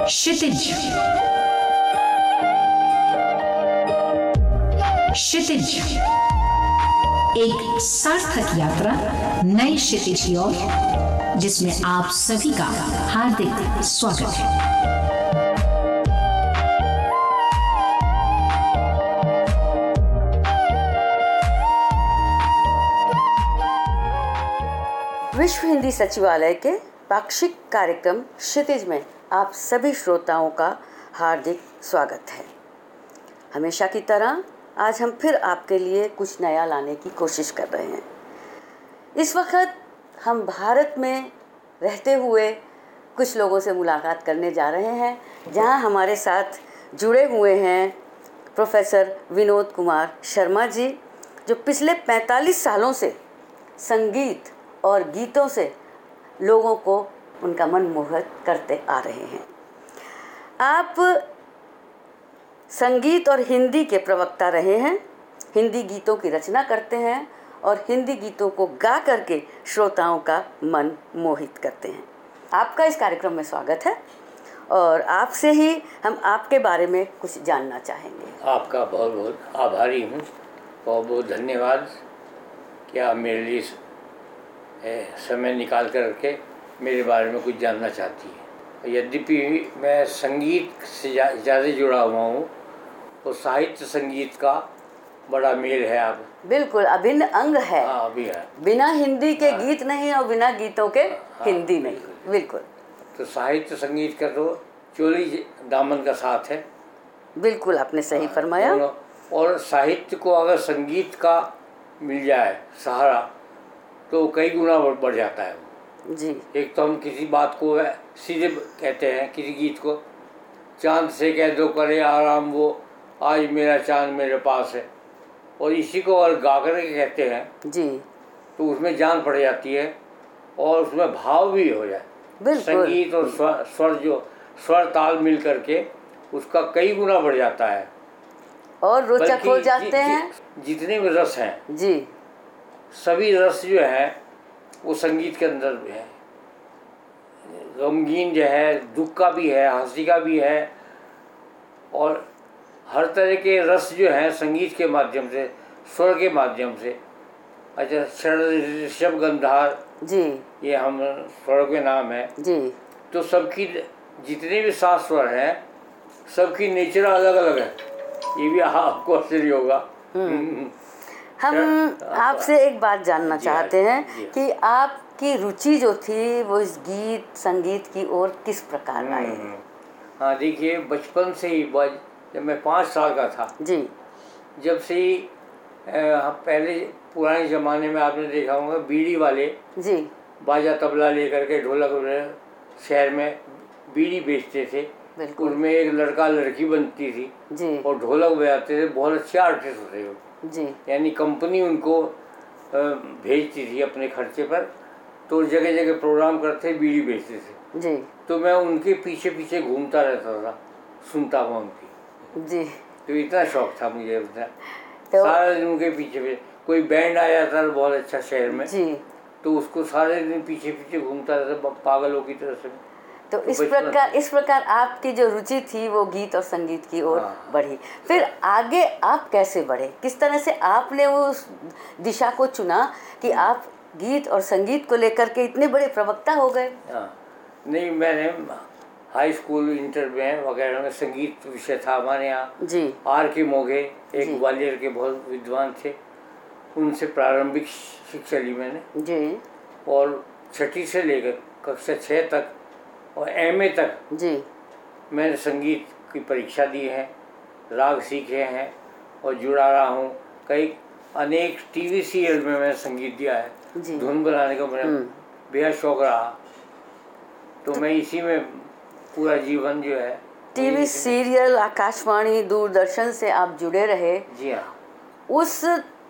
क्षितिज। क्षितिज एक सार्थक यात्रा नए क्षितिज की ओर, जिसमें आप सभी का हार्दिक स्वागत है। विश्व हिंदी सचिवालय के पाक्षिक कार्यक्रम क्षितिज में आप सभी श्रोताओं का हार्दिक स्वागत है। हमेशा की तरह आज हम फिर आपके लिए कुछ नया लाने की कोशिश कर रहे हैं। इस वक्त हम भारत में रहते हुए कुछ लोगों से मुलाकात करने जा रहे हैं, जहां हमारे साथ जुड़े हुए हैं प्रोफेसर विनोद कुमार शर्मा जी, जो पिछले 45 सालों से संगीत और गीतों से लोगों को उनका मन मोहित करते आ रहे हैं। आप संगीत और हिंदी के प्रवक्ता रहे हैं, हिंदी गीतों की रचना करते हैं और हिंदी गीतों को गा करके श्रोताओं का मन मोहित करते हैं। आपका इस कार्यक्रम में स्वागत है और आपसे ही हम आपके बारे में कुछ जानना चाहेंगे। आपका बहुत बहुत आभारी हूँ, बहुत बहुत धन्यवाद कि आप मेरे लिए समय निकाल कर के मेरे बारे में कुछ जानना चाहती है। यद्यपि मैं संगीत से ज़्यादा जुड़ा हुआ हूँ, तो साहित्य संगीत का बड़ा मेल है। आप बिल्कुल अभिन्न अंग है। हाँ, अभी है। बिना हिंदी के गीत नहीं और बिना गीतों के हिंदी नहीं। बिल्कुल। तो साहित्य संगीत का तो चोली दामन का साथ है। बिल्कुल, आपने सही फरमाया। और साहित्य को अगर संगीत का मिल जाए सहारा तो कई गुना बढ़ जाता है जी। एक तो हम किसी बात को सीधे कहते हैं, किसी गीत को चांद से कह दो करे आराम वो आज मेरा चांद मेरे पास है, और इसी को और गा कर के कहते हैं जी, तो उसमें जान पड़ जाती है और उसमें भाव भी हो जाए। संगीत और स्वर ताल मिल करके उसका कई गुना बढ़ जाता है और रोचक हो जाते हैं। जितने भी रस हैं जी, सभी रस जो है वो संगीत के अंदर भी है। गमगीन जो है, दुख का भी है, हंसी का भी है, और हर तरह के रस जो हैं संगीत के माध्यम से, स्वर के माध्यम से। अच्छा, शरद ऋषभ गंधार जी, ये हम स्वर के नाम है जी। तो सबकी जितने भी 7 स्वर हैं सबकी नेचर अलग अलग है। ये भी आपको आश्चर्य होगा। हम आपसे एक बात जानना चाहते हैं कि आपकी रुचि जो थी वो इस गीत संगीत की ओर किस प्रकार आई? हाँ, देखिए, बचपन से ही जब मैं 5 साल का था जी, जब से ही पहले पुराने ज़माने में आपने देखा होगा बीड़ी वाले जी बाजा तबला लेकर के ढोलक शहर में बीड़ी बेचते थे। उनमें एक लड़का लड़की बनती थी जी, और ढोलक बजाते थे। बहुत अच्छे आर्टिस्ट होते हो जी, यानी कंपनी उनको भेजती थी अपने खर्चे पर, तो जगह जगह प्रोग्राम करते बीड़ी बेचते थे जी। तो मैं उनके पीछे पीछे घूमता रहता था, सुनता हुआ उनकी जी। तो इतना शौक था मुझे अपना। तो सारे दिन उनके पीछे कोई बैंड आ जाता था बहुत अच्छा शहर में जी, तो उसको सारे दिन पीछे पीछे घूमता रहता पागलों की तरह से। तो इस प्रकार आपकी जो रुचि थी वो गीत और संगीत की ओर बढ़ी। फिर आगे आप कैसे बढ़े? किस तरह से आपने उस दिशा को चुना कि आप गीत और संगीत को लेकर के इतने बड़े प्रवक्ता हो गए? नहीं, मैंने हाई स्कूल इंटर में वगैरह में संगीत विषय था हमारे यहाँ जी। आर के मोघे एक ग्वालियर के बहुत विद्वान थे, उनसे प्रारंभिक शिक्षा ली मैंने जी, और 6ठी से लेकर कक्षा 6 तक और एमए तक जी मैंने संगीत की परीक्षा दी है, राग सीखे हैं और जुड़ा रहा हूँ। कई अनेक टीवी सीरियल में मैंने संगीत दिया है, धुन बनाने का मेरा बेहद शौक रहा, तो मैं इसी में पूरा जीवन जो है। टीवी सीरियल, आकाशवाणी, दूरदर्शन से आप जुड़े रहे। जी हाँ। उस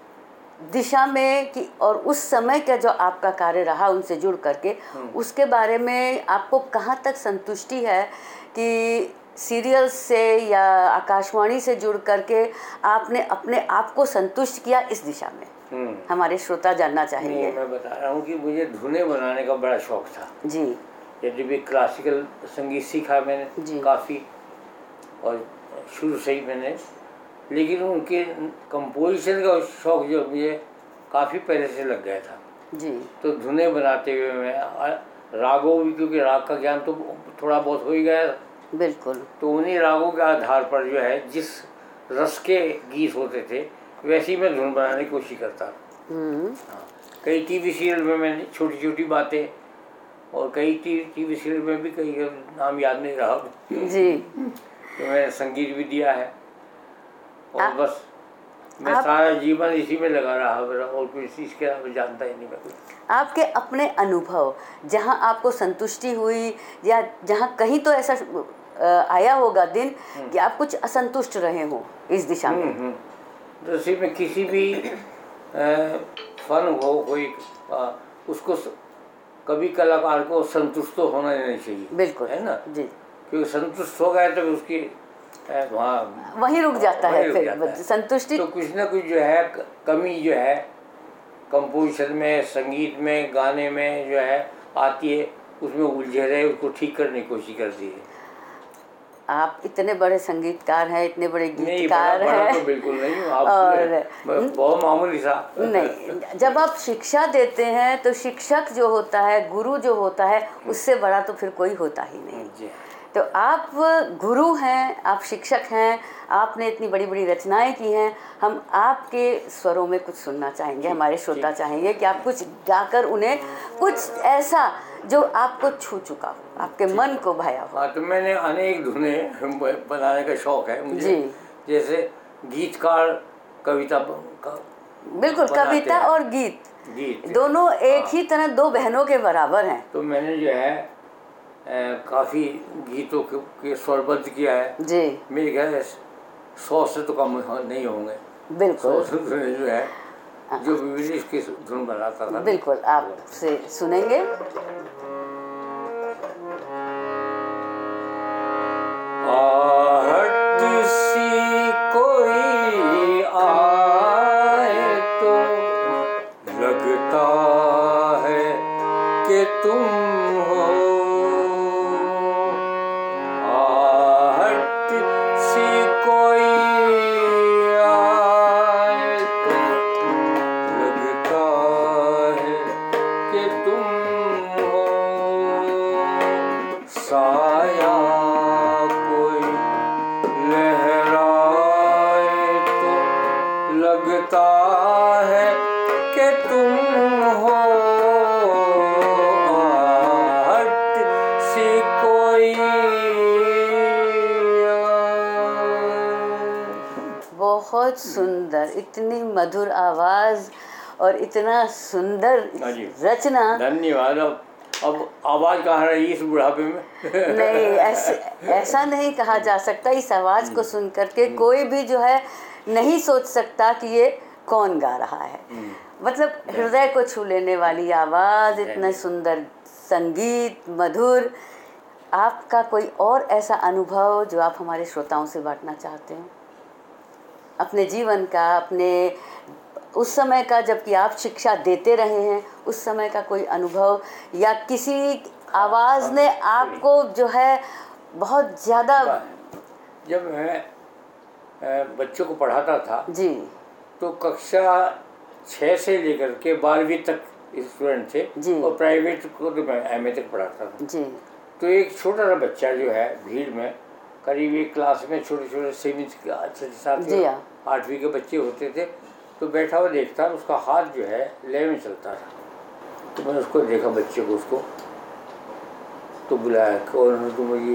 दिशा में कि और उस समय का जो आपका कार्य रहा उनसे जुड़ करके, उसके बारे में आपको कहाँ तक संतुष्टि है कि सीरियल से या आकाशवाणी से जुड़ करके आपने अपने आप को संतुष्ट किया इस दिशा में? हमारे श्रोता जानना चाहेंगे। मैं बता रहा हूँ कि मुझे धुनें बनाने का बड़ा शौक था जी, यद्यपि क्लासिकल संगीत सीखा मैंने काफ़ी, और शुरू से ही मैंने, लेकिन उनके कंपोजिशन का शौक़ जो मुझे काफ़ी पहले से लग गया था जी। तो धुनें बनाते हुए मैं रागों भी, क्योंकि राग का ज्ञान तो थोड़ा बहुत हो ही गया था, बिल्कुल, तो उन्हीं रागों के आधार पर जो है जिस रस के गीत होते थे वैसे ही मैं धुन बनाने की कोशिश करता था। हाँ, कई टीवी सीरियल में मैंने छोटी छोटी बातें, और कई टीवी सीरियल में भी कई नाम याद नहीं रहा जी, तो मैंने संगीत भी दिया है, और बस मैं सारा जीवन इसी में लगा रहा मेरा, और कुछ इसके अलावा जानता ही नहीं मैं कुछ। आपके अपने अनुभव जहाँ आपको संतुष्टि हुई, या जहाँ कहीं तो ऐसा आया होगा दिन कि आप कुछ असंतुष्ट रहे हो इस दिशा में? जैसे में किसी भी फन हो कोई, उसको कभी कलाकार को संतुष्ट तो होना नहीं चाहिए, बिल्कुल, है ना जी, क्योंकि संतुष्ट हो गया तो उसकी वहाँ वहीं रुक जाता है, फिर संतुष्टि तो कुछ ना कुछ जो है कमी जो है कंपोजिशन में, संगीत में, गाने में जो है आती है, उसमें उलझे रहे, उसको ठीक करने की कोशिश करती है। आप इतने बड़े संगीतकार हैं, इतने बड़े गीतकार हैं, तो बिल्कुल नहीं हूँ, और बहुत मामूली सा नहीं। जब आप शिक्षा देते हैं तो शिक्षक जो होता है, गुरु जो होता है, उससे बड़ा तो फिर कोई होता ही नहीं। तो आप गुरु हैं, आप शिक्षक हैं, आपने इतनी बड़ी बड़ी रचनाएं की हैं। हम आपके स्वरों में कुछ सुनना चाहेंगे, हमारे श्रोता चाहेंगे कि आप कुछ गाकर उन्हें कुछ ऐसा जो आपको छू चुका हो, आपके मन को भाया हो। हाँ, तो मैंने अनेक धुनें बनाने का शौक़ है मुझे, जैसे गीतकार कविता बिल्कुल, कविता और गीत दोनों एक ही तरह, दो बहनों के बराबर हैं। तो मैंने जो है काफ़ी गीतों के स्वरबद्ध किया है जी। मेरे ख्याल 100 से तो कम नहीं होंगे, बिल्कुल, 100 जो है जो विविध की धुन बनाता था। बिल्कुल, आपसे सुनेंगे। आहट सी कोई आए तो लगता है कि तुम हो, आहट सी कोई आए तो लगता है कि तुम हो, साया लगता है कि तुम हो, आहट सी कोई। बहुत सुंदर, इतनी मधुर आवाज़ और इतना सुंदर रचना। धन्यवाद। अब आवाज़ कहाँ रही इस बुढ़ापे में? नहीं, ऐसा नहीं कहा जा सकता। इस आवाज़ को सुन करके कोई भी जो है नहीं सोच सकता कि ये कौन गा रहा है। मतलब हृदय को छू लेने वाली आवाज़, इतना सुंदर संगीत, मधुर। आपका कोई और ऐसा अनुभव जो आप हमारे श्रोताओं से बांटना चाहते हो, अपने जीवन का, अपने उस समय का जबकि आप शिक्षा देते रहे हैं, उस समय का कोई अनुभव, या किसी आवाज़ ने आपको जो है बहुत ज़्यादा? जब मैं बच्चों को पढ़ाता था जी, तो कक्षा 6 से लेकर के 12वीं तक स्टूडेंट थे जी, और प्राइवेट को तो मैं MA तक पढ़ाता था जी। तो एक छोटा सा बच्चा जो है भीड़ में, करीब एक क्लास में छोटे छोटे 8वीं के बच्चे होते थे, तो बैठा हुआ देखता, उसका हाथ जो है लय में चलता था। तो मैंने उसको देखा, बच्चे को, उसको तो बुलाया, कौन तुम? ये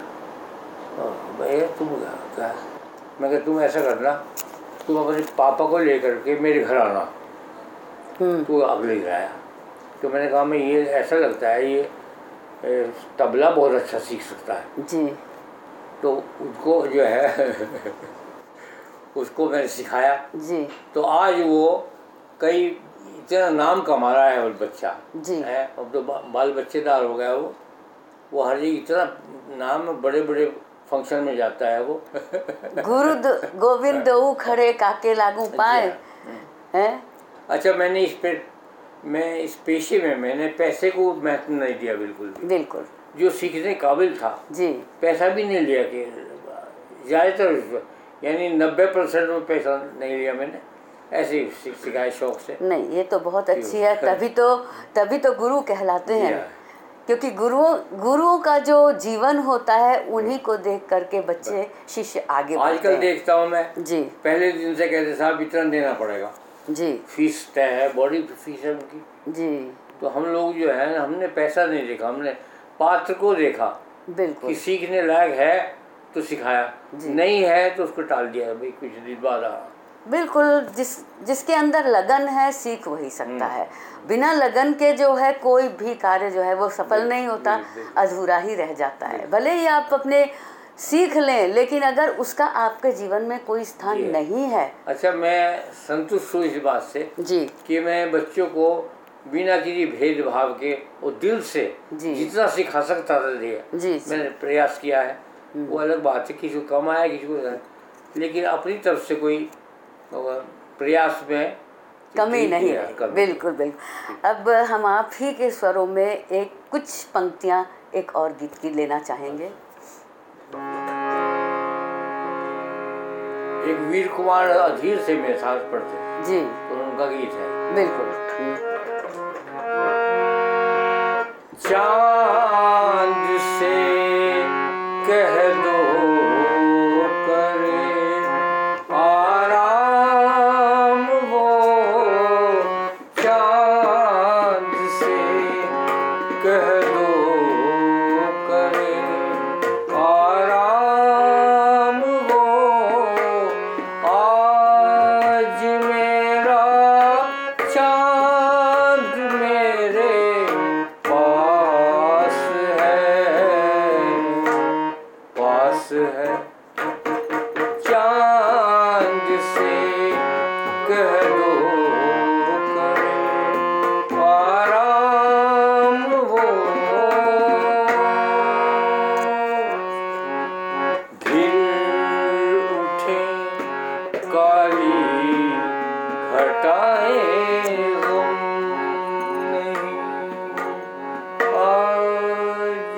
भैया तुम क्या? मैं कहा तुम ऐसा करना, तुम अपने पापा को लेकर के मेरे घर आना। तो अगले दिन आया, तो मैंने कहा मैं ये ऐसा लगता है ये तबला बहुत अच्छा सीख सकता है जी। तो उसको जो है उसको मैंने सिखाया जी। तो आज वो कई इतना नाम कमा रहा है वो बच्चा जी है। अब तो बाल बच्चेदार हो गया वो हर जगह इतना नाम, बड़े बड़े फंक्शन में जाता है वो। गुरु गोविंद दो खड़े काके लागू पाए हैं। अच्छा, मैंने इस पर मैं इस पेशे में मैंने पैसे को महत्व नहीं दिया बिल्कुल भी। बिल्कुल। जो सीखने काबिल था जी। पैसा भी नहीं लिया कि ज़्यादातर यानी 90% में पैसा नहीं लिया मैंने, ऐसे ही सिखाए शौक से। नहीं, ये तो बहुत अच्छी है, तभी तो गुरु कहलाते हैं, क्योंकि गुरुओं का जो जीवन होता है उन्हीं को देख करके बच्चे शिष्य आगे बढ़ते हैं। आजकल देखता हूँ मैं जी, पहले दिन से कहते साहब इतना देना पड़ेगा जी, फीस तय है, बॉडी फीस है उनकी जी। तो हम लोग जो है हमने पैसा नहीं देखा, हमने पात्र को देखा बिल्कुल कि सीखने लायक है तो सिखाया, नहीं है तो उसको टाल दिया, भाई कुछ दिन बाद आ। बिल्कुल, जिसके अंदर लगन है सीख वही सकता है। बिना लगन के जो है कोई भी कार्य जो है वो सफल नहीं होता, अधूरा ही रह जाता है। भले ही आप अपने सीख लें, लेकिन अगर उसका आपके जीवन में कोई स्थान नहीं है। अच्छा, मैं संतुष्ट हूँ इस बात से जी कि मैं बच्चों को बिना किसी भेदभाव के और दिल से जितना सिखा सकता था जी, मैंने प्रयास किया है। वो अलग बात है, किसी को कम आया किसी को, लेकिन अपनी तरफ से कोई प्रयास में कमी नहीं है। बिल्कुल बिल्कुल। अब हम आप ही के स्वरों में एक कुछ पंक्तियाँ एक और गीत की लेना चाहेंगे। एक वीर कुमार अधीर से मेरे साथ पढ़ते जी, तो उनका गीत है। बिल्कुल। चांद से कह दो करे आराम वो, चांद से कह दो करे आराम वो, आज मेरा चांद मेरे पास है, चांद से कह दो करे आराम वो, गिर उठे काली घटाएं गम नहीं आज।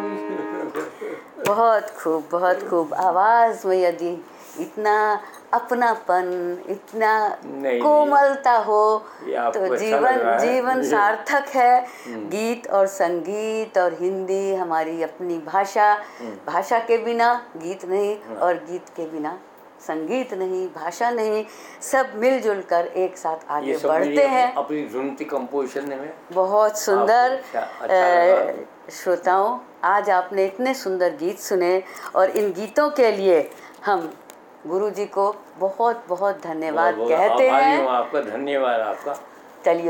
बहुत खूब, बहुत खूब। आवाज़ में यदि इतना अपनापन, इतना कोमलता हो तो जीवन सार्थक है। गीत और संगीत और हिंदी हमारी अपनी भाषा के बिना गीत नहीं और गीत के बिना संगीत नहीं, भाषा नहीं, सब मिलजुल कर एक साथ आगे बढ़ते हैं। अपनी धुन की कंपोजिशन में बहुत सुंदर। श्रोताओं, आज आपने इतने सुंदर गीत सुने और इन गीतों के लिए हम गुरु जी को बहुत बहुत धन्यवाद कहते हैं। आपका धन्यवाद। आपका चलिए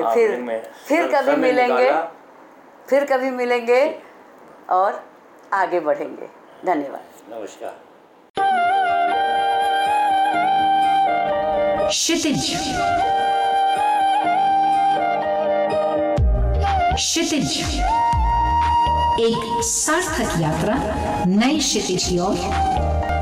फिर कभी मिलेंगे और आगे बढ़ेंगे। धन्यवाद। नमस्कार। क्षितिज एक सार्थक यात्रा नई क्षितिज की ओर